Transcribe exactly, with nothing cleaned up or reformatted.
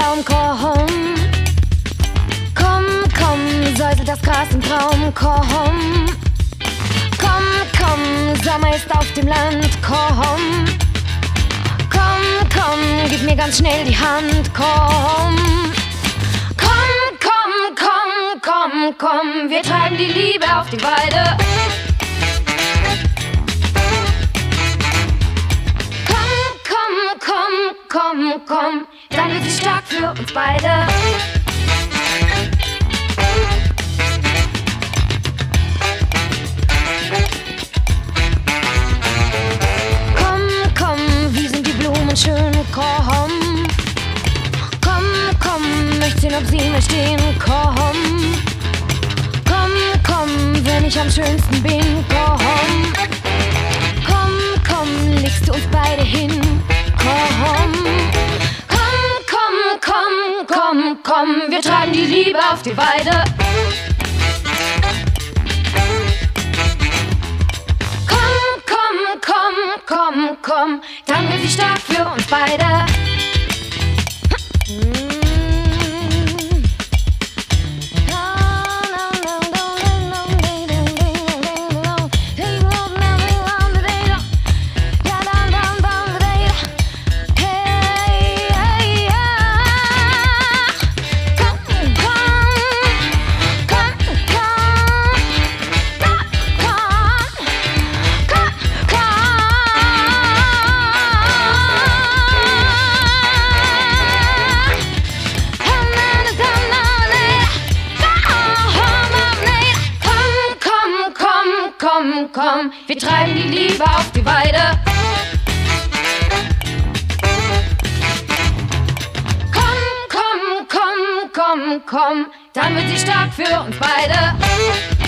Traum, komm. Komm, komm, säuselt das Gras im Traum, komm. Komm, komm, Sommer ist auf dem Land, komm. Komm, komm, gib mir ganz schnell die Hand, komm. Komm, komm, komm, komm, komm, wir treiben die Liebe auf die Weide. Komm, komm, komm, komm, komm, dann wird sie stark für uns beide. Schön, komm, komm, komm, möcht sehen, ob sie mir stehen, komm, komm, komm, wenn ich am schönsten bin, komm, komm, komm, legst du uns beide hin, komm, komm, komm, komm, komm, komm, wir treiben die Liebe auf die Weide. Komm, komm, komm, dann wird sie stark für uns beide. Komm, komm, wir treiben die Liebe auf die Weide. Komm, komm, komm, komm, komm, dann wird sie stark für uns beide.